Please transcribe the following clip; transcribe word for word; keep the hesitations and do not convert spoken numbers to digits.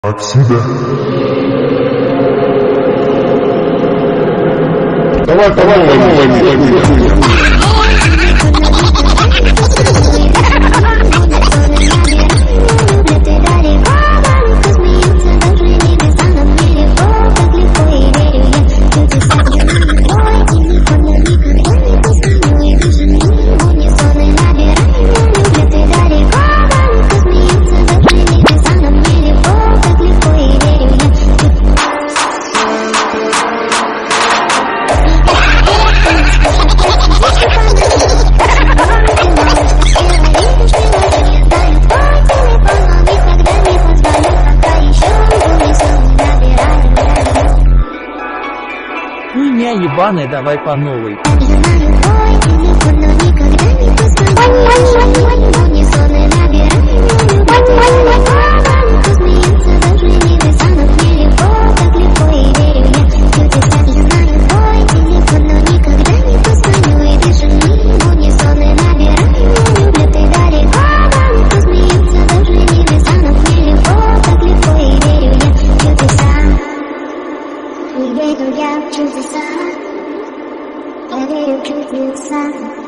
Отсюда. Давай, давай, давай, давай. Хуйня ебаная, давай по новой. Я верю, я в чудеса, я верю в чудеса.